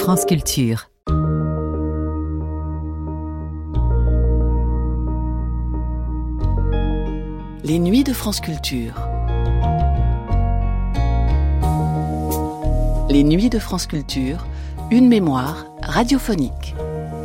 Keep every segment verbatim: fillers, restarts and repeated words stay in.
France Culture. Les nuits de France Culture. Les nuits de France Culture, une mémoire radiophonique.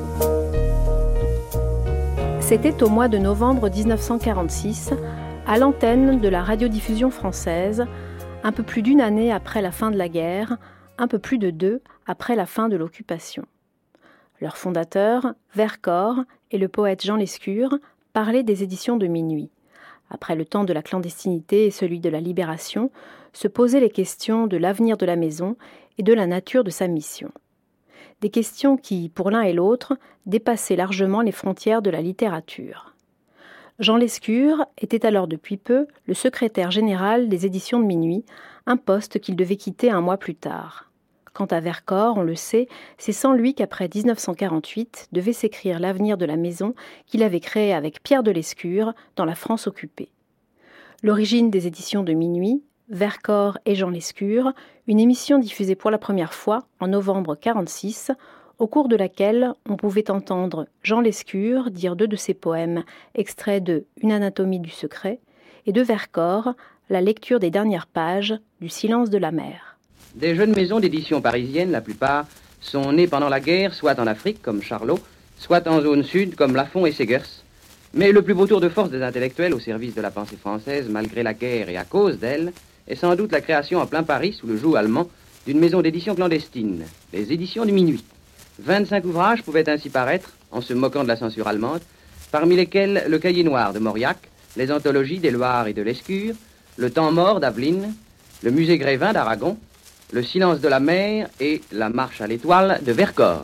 C'était au mois de novembre dix-neuf cent quarante-six, à l'antenne de la radiodiffusion française, un peu plus d'une année après la fin de la guerre, un peu plus de deux après la fin de l'occupation. Leur fondateur, Vercors, et le poète Jean Lescure parlaient des éditions de Minuit. Après le temps de la clandestinité et celui de la libération, se posaient les questions de l'avenir de la maison et de la nature de sa mission. Des questions qui, pour l'un et l'autre, dépassaient largement les frontières de la littérature. Jean Lescure était alors depuis peu le secrétaire général des éditions de Minuit, un poste qu'il devait quitter un mois plus tard. Quant à Vercors, on le sait, c'est sans lui qu'après dix-neuf cent quarante-huit devait s'écrire l'avenir de la maison qu'il avait créée avec Pierre de Lescure dans la France occupée. L'origine des éditions de Minuit, Vercors et Jean Lescure, une émission diffusée pour la première fois en novembre quarante-six, au cours de laquelle on pouvait entendre Jean Lescure dire deux de ses poèmes extraits de Une anatomie du secret et de Vercors la lecture des dernières pages du Silence de la mer. Des jeunes maisons d'édition parisiennes, la plupart, sont nées pendant la guerre, soit en Afrique comme Charlot, soit en zone sud comme Lafon et Segers. Mais le plus beau tour de force des intellectuels au service de la pensée française, malgré la guerre et à cause d'elle, est sans doute la création en plein Paris, sous le joug allemand, d'une maison d'édition clandestine, les éditions de Minuit. vingt-cinq ouvrages pouvaient ainsi paraître, en se moquant de la censure allemande, parmi lesquels le Cahier noir de Mauriac, les anthologies d'Éluard et de Lescure, le Temps mort d'Aveline, le Musée Grévin d'Aragon, le Silence de la mer et la Marche à l'étoile de Vercors.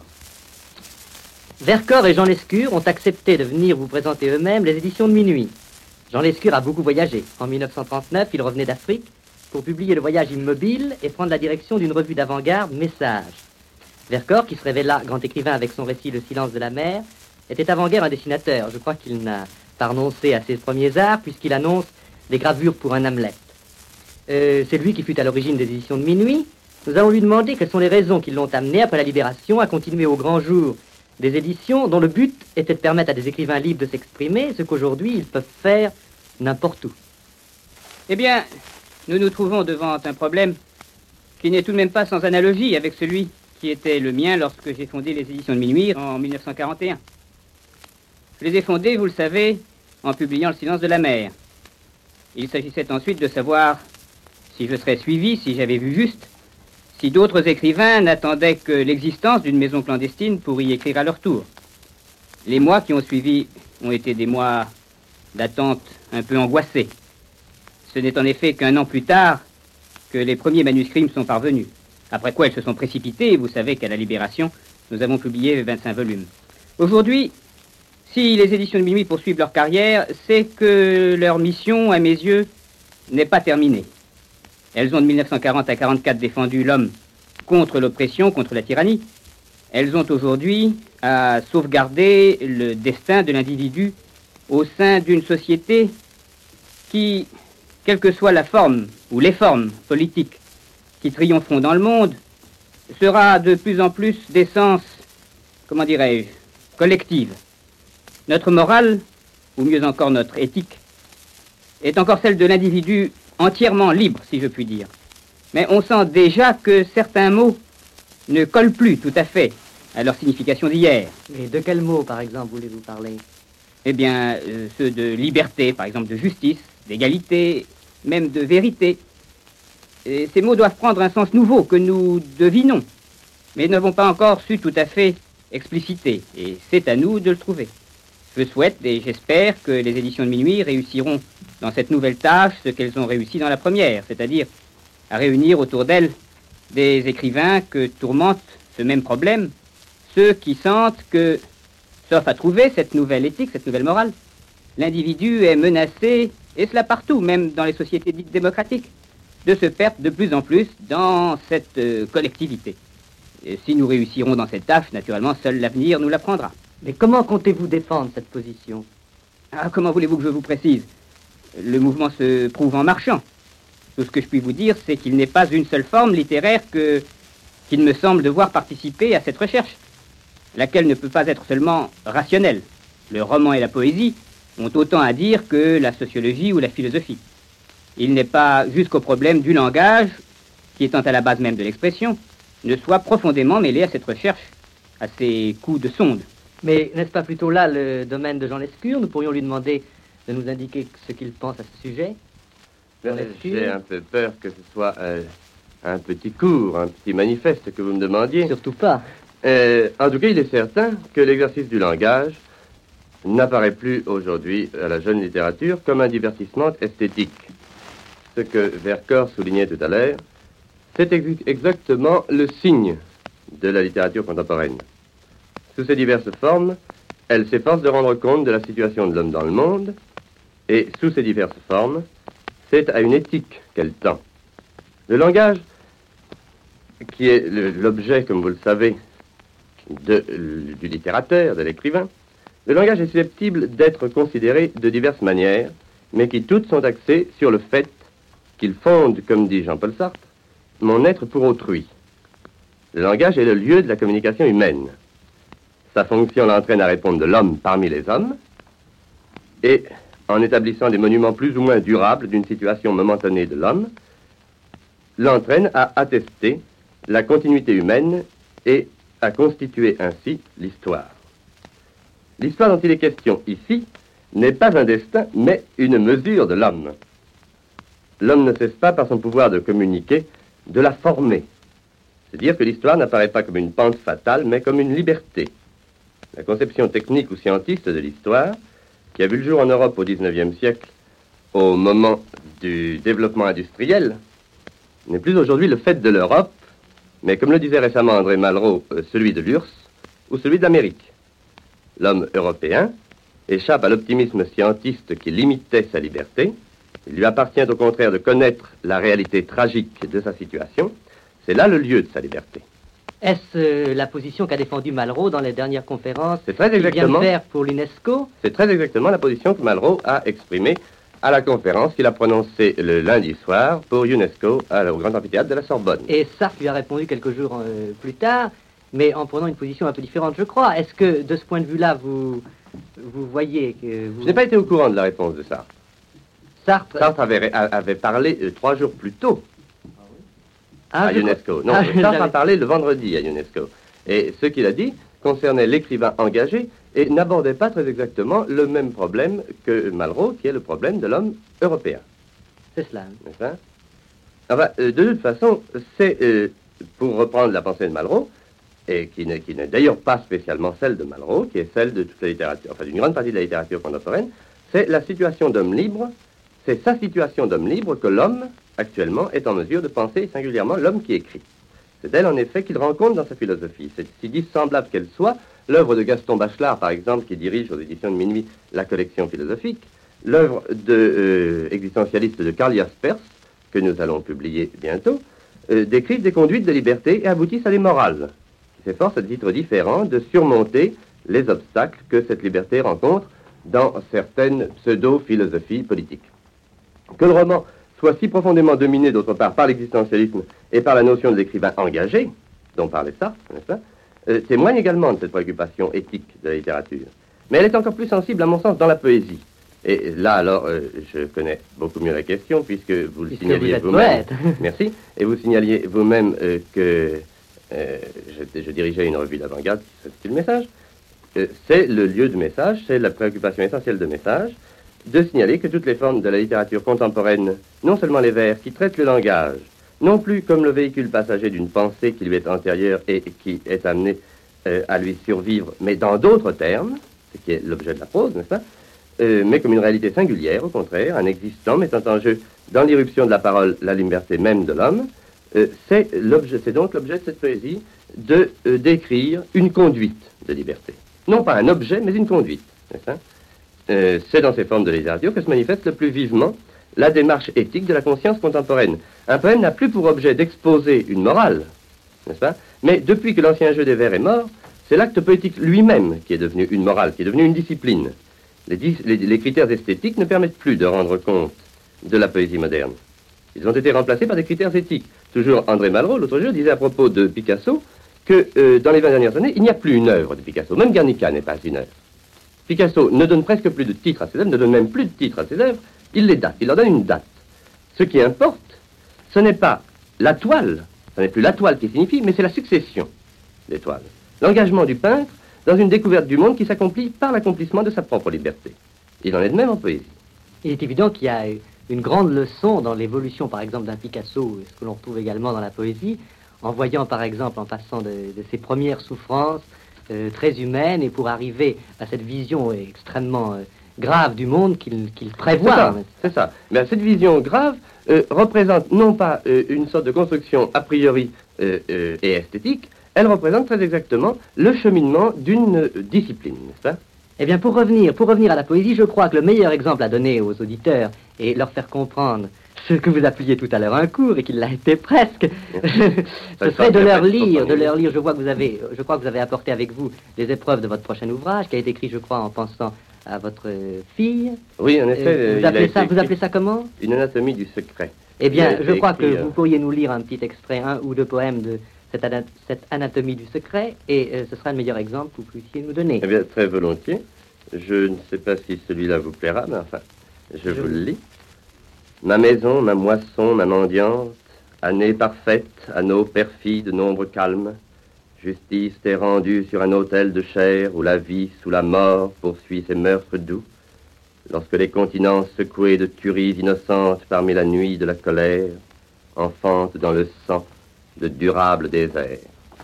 Vercors et Jean Lescure ont accepté de venir vous présenter eux-mêmes les éditions de Minuit. Jean Lescure a beaucoup voyagé. En dix-neuf cent trente-neuf, il revenait d'Afrique pour publier Le Voyage immobile et prendre la direction d'une revue d'avant-garde, Message. Vercors, qui se révéla grand écrivain avec son récit Le Silence de la mer, était avant-guerre un dessinateur. Je crois qu'il n'a pas renoncé à ses premiers arts puisqu'il annonce des gravures pour un Hamlet. Euh, c'est lui qui fut à l'origine des éditions de Minuit. Nous allons lui demander quelles sont les raisons qui l'ont amené, après la libération, à continuer au grand jour des éditions dont le but était de permettre à des écrivains libres de s'exprimer, ce qu'aujourd'hui ils peuvent faire n'importe où. Eh bien, nous nous trouvons devant un problème qui n'est tout de même pas sans analogie avec celui qui était le mien lorsque j'ai fondé les éditions de Minuit en dix-neuf cent quarante et un. Je les ai fondées, vous le savez, en publiant Le Silence de la mer. Il s'agissait ensuite de savoir si je serais suivi, si j'avais vu juste, si d'autres écrivains n'attendaient que l'existence d'une maison clandestine pour y écrire à leur tour. Les mois qui ont suivi ont été des mois d'attente un peu angoissés. Ce n'est en effet qu'un an plus tard que les premiers manuscrits me sont parvenus. Après quoi, ils se sont précipités, et vous savez qu'à la Libération, nous avons publié vingt-cinq volumes. Aujourd'hui, si les éditions de Minuit poursuivent leur carrière, c'est que leur mission, à mes yeux, n'est pas terminée. Elles ont de dix-neuf cent quarante à quarante-quatre défendu l'homme contre l'oppression, contre la tyrannie. Elles ont aujourd'hui à sauvegarder le destin de l'individu au sein d'une société qui, quelle que soit la forme ou les formes politiques qui triompheront dans le monde, sera de plus en plus d'essence, comment dirais-je, collective. Notre morale, ou mieux encore notre éthique, est encore celle de l'individu entièrement libre, si je puis dire. Mais on sent déjà que certains mots ne collent plus tout à fait à leur signification d'hier. Et de quels mots, par exemple, voulez-vous parler? Eh bien, euh, ceux de liberté, par exemple, de justice, d'égalité, même de vérité. Et ces mots doivent prendre un sens nouveau que nous devinons, mais n'avons pas encore su tout à fait expliciter. Et c'est à nous de le trouver. Je souhaite et j'espère que les éditions de Minuit réussiront dans cette nouvelle tâche ce qu'elles ont réussi dans la première, c'est-à-dire à réunir autour d'elles des écrivains que tourmente ce même problème, ceux qui sentent que, sauf à trouver cette nouvelle éthique, cette nouvelle morale, l'individu est menacé, et cela partout, même dans les sociétés dites démocratiques, de se perdre de plus en plus dans cette euh, collectivité. Et si nous réussirons dans cette tâche, naturellement, seul l'avenir nous l'apprendra. Mais comment comptez-vous défendre cette position? Ah, comment voulez-vous que je vous précise? Le mouvement se prouve en marchant. Tout ce que je puis vous dire, c'est qu'il n'est pas une seule forme littéraire que, qui qu'il me semble devoir participer à cette recherche, laquelle ne peut pas être seulement rationnelle. Le roman et la poésie ont autant à dire que la sociologie ou la philosophie. Il n'est pas jusqu'au problème du langage, qui étant à la base même de l'expression, ne soit profondément mêlé à cette recherche, à ces coups de sonde. Mais n'est-ce pas plutôt là le domaine de Jean Lescure? Nous pourrions lui demander de nous indiquer ce qu'il pense à ce sujet. Euh, J'ai un peu peur que ce soit euh, un petit cours, un petit manifeste que vous me demandiez. Surtout pas. Euh, en tout cas, il est certain que l'exercice du langage n'apparaît plus aujourd'hui à la jeune littérature comme un divertissement esthétique. Ce que Vercors soulignait tout à l'heure, c'est ex exactement le signe de la littérature contemporaine. Sous ses diverses formes, elle s'efforce de rendre compte de la situation de l'homme dans le monde, et sous ces diverses formes, c'est à une éthique qu'elle tend. Le langage, qui est l'objet, comme vous le savez, de, du littérateur, de l'écrivain, le langage est susceptible d'être considéré de diverses manières, mais qui toutes sont axées sur le fait qu'il fonde, comme dit Jean-Paul Sartre, mon être pour autrui. Le langage est le lieu de la communication humaine. Sa fonction l'entraîne à répondre de l'homme parmi les hommes, et en établissant des monuments plus ou moins durables d'une situation momentanée de l'homme, l'entraîne à attester la continuité humaine et à constituer ainsi l'histoire. L'histoire dont il est question ici n'est pas un destin, mais une mesure de l'homme. L'homme ne cesse pas, par son pouvoir de communiquer, de la former. C'est dire que l'histoire n'apparaît pas comme une pente fatale, mais comme une liberté. La conception technique ou scientiste de l'histoire, qui a vu le jour en Europe au dix-neuvième siècle, au moment du développement industriel, n'est plus aujourd'hui le fait de l'Europe, mais comme le disait récemment André Malraux, celui de l'U R S S ou celui d'Amérique. L'homme européen échappe à l'optimisme scientiste qui limitait sa liberté. Il lui appartient au contraire de connaître la réalité tragique de sa situation. C'est là le lieu de sa liberté. Est-ce euh, la position qu'a défendue Malraux dans les dernières conférences C'est très exactement, qu'il vient de faire pour l'UNESCO? C'est très exactement la position que Malraux a exprimée à la conférence qu'il a prononcée le lundi soir pour UNESCO à, au Grand Amphithéâtre de la Sorbonne. Et Sartre lui a répondu quelques jours euh, plus tard, mais en prenant une position un peu différente, je crois. Est-ce que, de ce point de vue-là, vous, vous voyez que... Vous... Je n'ai pas été au courant de la réponse de Sartre. Sartre, Sartre avait, avait parlé euh, trois jours plus tôt ah, à UNESCO. Non, ah, Sartre a parlé le vendredi à UNESCO. Et ce qu'il a dit concernait l'écrivain engagé et n'abordait pas très exactement le même problème que Malraux, qui est le problème de l'homme européen. C'est cela. N'est-ce pas? Enfin, euh, de toute façon, c'est, euh, pour reprendre la pensée de Malraux, et qui n'est, qui n'est d'ailleurs pas spécialement celle de Malraux, qui est celle de toute la littérature, enfin d'une grande partie de la littérature contemporaine, c'est la situation d'homme libre, c'est sa situation d'homme libre que l'homme, actuellement, est en mesure de penser, singulièrement l'homme qui écrit. C'est d'elle, en effet, qu'il rencontre dans sa philosophie. C'est si dissemblable qu'elle soit, l'œuvre de Gaston Bachelard, par exemple, qui dirige aux éditions de Minuit la collection philosophique, l'œuvre de euh, existentialiste de Karl Jaspers, que nous allons publier bientôt, euh, décrivent des conduites de liberté et aboutissent à des morales, qui s'efforcent à titre différent de surmonter les obstacles que cette liberté rencontre dans certaines pseudo-philosophies politiques. Que le roman soit si profondément dominé, d'autre part, par l'existentialisme et par la notion de l'écrivain engagé, dont parlait Sartre, n'est-ce pas, euh, témoigne également de cette préoccupation éthique de la littérature. Mais elle est encore plus sensible, à mon sens, dans la poésie. Et là, alors, euh, je connais beaucoup mieux la question, puisque vous le puisque signaliez vous vous-même. poète. Merci. Et vous signaliez vous-même euh, que euh, je, je dirigeais une revue d'avant-garde, c'est le message. Euh, c'est le lieu du message, c'est la préoccupation essentielle de message, de signaler que toutes les formes de la littérature contemporaine, non seulement les vers qui traitent le langage, non plus comme le véhicule passager d'une pensée qui lui est antérieure et qui est amenée euh, à lui survivre, mais dans d'autres termes, ce qui est l'objet de la prose, n'est-ce pas, euh, mais comme une réalité singulière, au contraire, un existant mettant en jeu, dans l'irruption de la parole, la liberté même de l'homme, euh, c'est l'objet, c'est donc l'objet de cette poésie de euh, décrire une conduite de liberté. Non pas un objet, mais une conduite, n'est-ce pas? Euh, c'est dans ces formes de littérature que se manifeste le plus vivement la démarche éthique de la conscience contemporaine. Un poème n'a plus pour objet d'exposer une morale, n'est-ce pas? Mais depuis que l'ancien jeu des vers est mort, c'est l'acte poétique lui-même qui est devenu une morale, qui est devenu une discipline. Les, dis les, les critères esthétiques ne permettent plus de rendre compte de la poésie moderne. Ils ont été remplacés par des critères éthiques. Toujours André Malraux, l'autre jour, disait à propos de Picasso que euh, dans les vingt dernières années, il n'y a plus une œuvre de Picasso. Même Guernica n'est pas une œuvre. Picasso ne donne presque plus de titres à ses œuvres, ne donne même plus de titres à ses œuvres, il les date, il leur donne une date. Ce qui importe, ce n'est pas la toile, ce n'est plus la toile qui signifie, mais c'est la succession des toiles. L'engagement du peintre dans une découverte du monde qui s'accomplit par l'accomplissement de sa propre liberté. Il en est de même en poésie. Il est évident qu'il y a une grande leçon dans l'évolution, par exemple, d'un Picasso, ce que l'on retrouve également dans la poésie, en voyant, par exemple, en passant de, de ses premières souffrances euh, très humaines, et pour arriver à cette vision extrêmement euh, grave du monde qu'il qu'il prévoit. C'est ça, ça. Mais cette vision grave euh, représente non pas euh, une sorte de construction a priori euh, euh, et esthétique, elle représente très exactement le cheminement d'une euh, discipline, n'est-ce pas? Eh bien, pour revenir, pour revenir à la poésie, je crois que le meilleur exemple à donner aux auditeurs et leur faire comprendre ce que vous appeliez tout à l'heure un cours et qu'il l'a été presque, ce serait de leur lire, de leur lire. Je vois que vous avez, je crois que vous avez apporté avec vous les épreuves de votre prochain ouvrage, qui a été écrit, je crois, en pensant à votre fille. Oui, en effet. Euh, vous, appelez ça, vous appelez ça comment? Une anatomie du secret. Eh bien, je crois écrit, que euh... vous pourriez nous lire un petit extrait, un ou deux poèmes de cette, ana cette anatomie du secret, et euh, ce sera le meilleur exemple que vous puissiez nous donner. Eh bien, très volontiers. Je ne sais pas si celui-là vous plaira, mais enfin, je, je vous le lis. Ma maison, ma moisson, ma mendiante, année parfaite, anneau perfide, nombre calme, justice t'est rendue sur un autel de chair où la vie sous la mort poursuit ses meurtres doux, lorsque les continents secoués de tueries innocentes parmi la nuit de la colère enfantent dans le sang de durables déserts.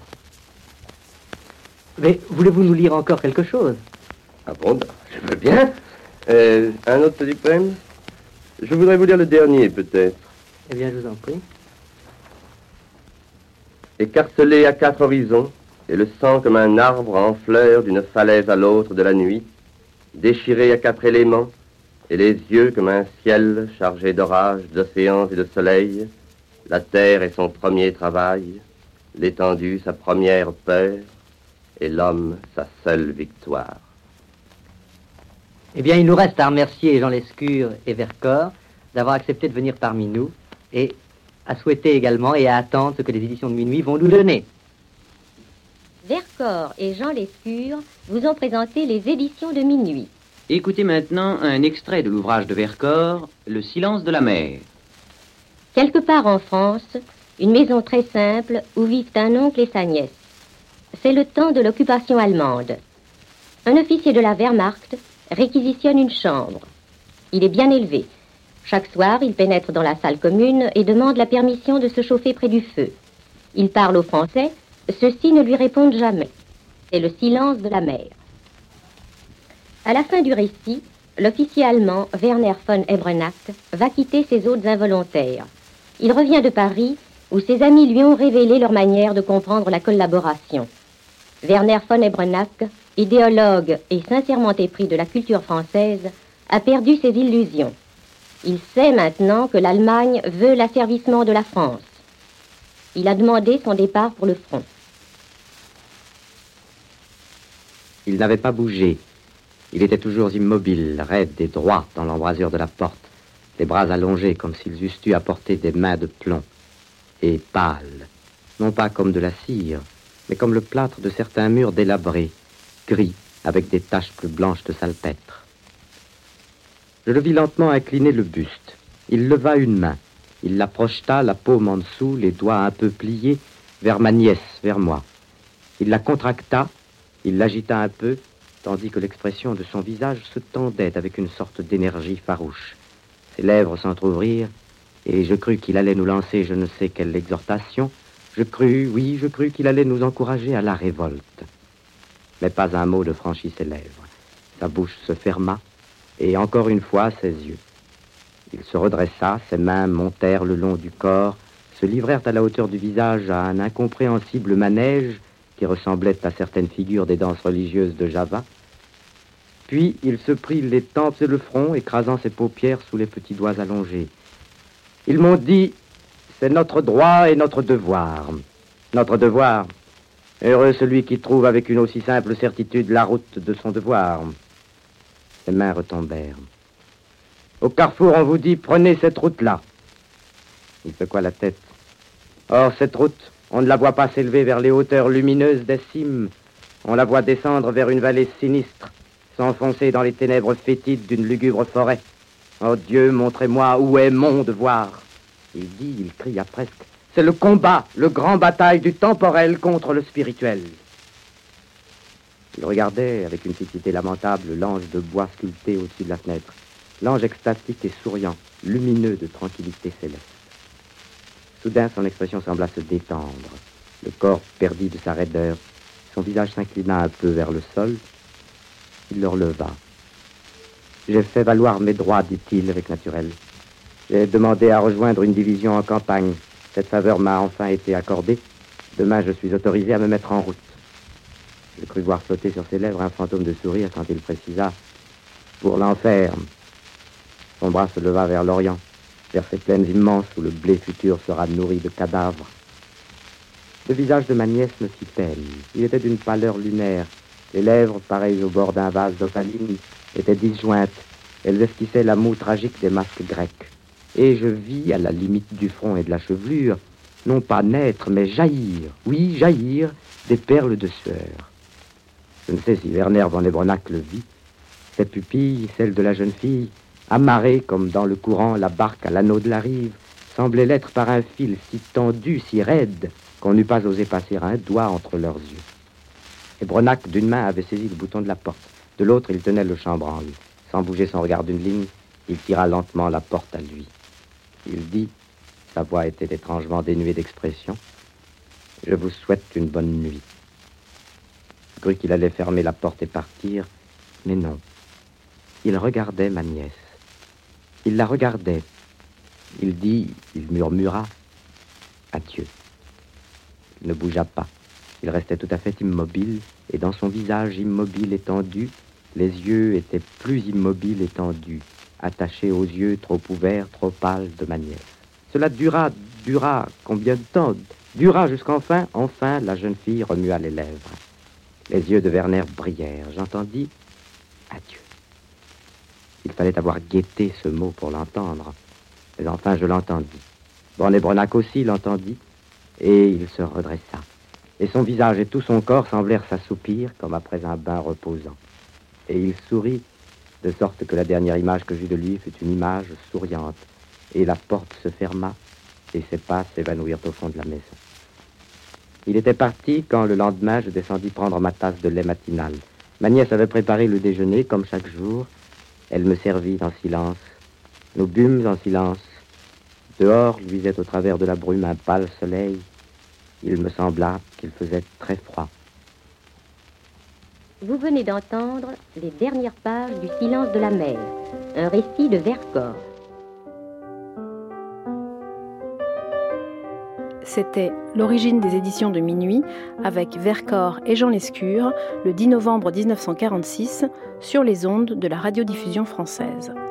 Mais voulez-vous nous lire encore quelque chose? Ah bon, je veux bien. Euh, un autre petit poème? Je voudrais vous lire le dernier, peut-être. Eh bien, je vous en prie. Écartelé à quatre horizons, et le sang comme un arbre en fleurs d'une falaise à l'autre de la nuit, déchiré à quatre éléments, et les yeux comme un ciel chargé d'orages, d'océans et de soleil, la terre est son premier travail, l'étendue sa première peur, et l'homme sa seule victoire. Eh bien, il nous reste à remercier Jean Lescure et Vercors d'avoir accepté de venir parmi nous et à souhaiter également et à attendre ce que les éditions de Minuit vont nous donner. Vercors et Jean Lescure vous ont présenté les éditions de Minuit. Écoutez maintenant un extrait de l'ouvrage de Vercors, Le silence de la mer. Quelque part en France, une maison très simple où vivent un oncle et sa nièce. C'est le temps de l'occupation allemande. Un officier de la Wehrmacht réquisitionne une chambre. Il est bien élevé. Chaque soir, il pénètre dans la salle commune et demande la permission de se chauffer près du feu. Il parle aux Français, ceux-ci ne lui répondent jamais. C'est le silence de la mer. À la fin du récit, l'officier allemand Werner von Ebrenack va quitter ses hôtes involontaires. Il revient de Paris, où ses amis lui ont révélé leur manière de comprendre la collaboration. Werner von Ebrenack, idéologue et sincèrement épris de la culture française, a perdu ses illusions. Il sait maintenant que l'Allemagne veut l'asservissement de la France. Il a demandé son départ pour le front. Il n'avait pas bougé. Il était toujours immobile, raide et droit dans l'embrasure de la porte, les bras allongés comme s'ils eussent eu à porter des mains de plomb, et pâle, non pas comme de la cire, mais comme le plâtre de certains murs délabrés, gris, avec des taches plus blanches de salpêtre. Je le vis lentement incliner le buste. Il leva une main. Il la projeta, la paume en dessous, les doigts un peu pliés, vers ma nièce, vers moi. Il la contracta, il l'agita un peu, tandis que l'expression de son visage se tendait avec une sorte d'énergie farouche. Ses lèvres s'entr'ouvrirent, et je crus qu'il allait nous lancer je ne sais quelle exhortation. Je crus, oui, je crus qu'il allait nous encourager à la révolte. Mais pas un mot ne franchit ses lèvres. Sa bouche se ferma, et encore une fois ses yeux. Il se redressa, ses mains montèrent le long du corps, se livrèrent à la hauteur du visage à un incompréhensible manège qui ressemblait à certaines figures des danses religieuses de Java. Puis il se prit les tempes et le front, écrasant ses paupières sous les petits doigts allongés. Ils m'ont dit, c'est notre droit et notre devoir. Notre devoir. Heureux celui qui trouve avec une aussi simple certitude la route de son devoir. Ses mains retombèrent. Au carrefour, on vous dit, prenez cette route-là. Il secoua la tête. Or, cette route, on ne la voit pas s'élever vers les hauteurs lumineuses des cimes. On la voit descendre vers une vallée sinistre, s'enfoncer dans les ténèbres fétides d'une lugubre forêt. Oh Dieu, montrez-moi où est mon devoir. Il dit, il cria presque, c'est le combat, le grand bataille du temporel contre le spirituel. Il regardait avec une fixité lamentable l'ange de bois sculpté au-dessus de la fenêtre. L'ange extatique et souriant, lumineux de tranquillité céleste. Soudain, son expression sembla se détendre. Le corps perdit de sa raideur. Son visage s'inclina un peu vers le sol. Il le releva. « J'ai fait valoir mes droits, dit-il avec naturel. J'ai demandé à rejoindre une division en campagne. Cette faveur m'a enfin été accordée. Demain, je suis autorisé à me mettre en route. » J'ai cru voir flotter sur ses lèvres un fantôme de sourire quand il précisa « Pour l'enfer ». Son bras se leva vers l'Orient, vers ces plaines immenses où le blé futur sera nourri de cadavres. Le visage de ma nièce me fit peine. Il était d'une pâleur lunaire. Les lèvres, pareilles au bord d'un vase d'opaline, étaient disjointes. Elles esquissaient la moue tragique des masques grecs. Et je vis, à la limite du front et de la chevelure, non pas naître, mais jaillir, oui, jaillir, des perles de sueur. Je ne sais si Werner von Ebronnach le vit. Ses pupilles, celles de la jeune fille, amarrées comme dans le courant la barque à l'anneau de la rive, semblaient l'être par un fil si tendu, si raide, qu'on n'eût pas osé passer un doigt entre leurs yeux. Ebronnach, d'une main, avait saisi le bouton de la porte. De l'autre, il tenait le chambranle. Sans bouger son regard d'une ligne, il tira lentement la porte à lui. Il dit, sa voix était étrangement dénuée d'expression, « Je vous souhaite une bonne nuit. » Je crus qu'il allait fermer la porte et partir, mais non. Il regardait ma nièce. Il la regardait. Il dit, il murmura, « Adieu. » Il ne bougea pas. Il restait tout à fait immobile, et dans son visage immobile étendu, les yeux étaient plus immobiles étendus, attachés aux yeux trop ouverts, trop pâles de ma nièce. Cela dura, dura, combien de temps? Dura jusqu'enfin, enfin, la jeune fille remua les lèvres. Les yeux de Werner brillèrent. J'entendis « Adieu ». Il fallait avoir guetté ce mot pour l'entendre. Mais enfin, je l'entendis. Von Ebronnach aussi l'entendit, et il se redressa. Et son visage et tout son corps semblèrent s'assoupir comme après un bain reposant. Et il sourit, de sorte que la dernière image que j'eus de lui fut une image souriante. Et la porte se ferma, et ses pas s'évanouirent au fond de la maison. Il était parti quand, le lendemain, je descendis prendre ma tasse de lait matinal. Ma nièce avait préparé le déjeuner, comme chaque jour. Elle me servit en silence. Nous bûmes en silence. Dehors luisait au travers de la brume un pâle soleil. Il me sembla qu'il faisait très froid. Vous venez d'entendre les dernières pages du Silence de la mer, un récit de Vercors. C'était L'origine des éditions de Minuit avec Vercors et Jean Lescure le dix novembre mille neuf cent quarante-six sur les ondes de la radiodiffusion française.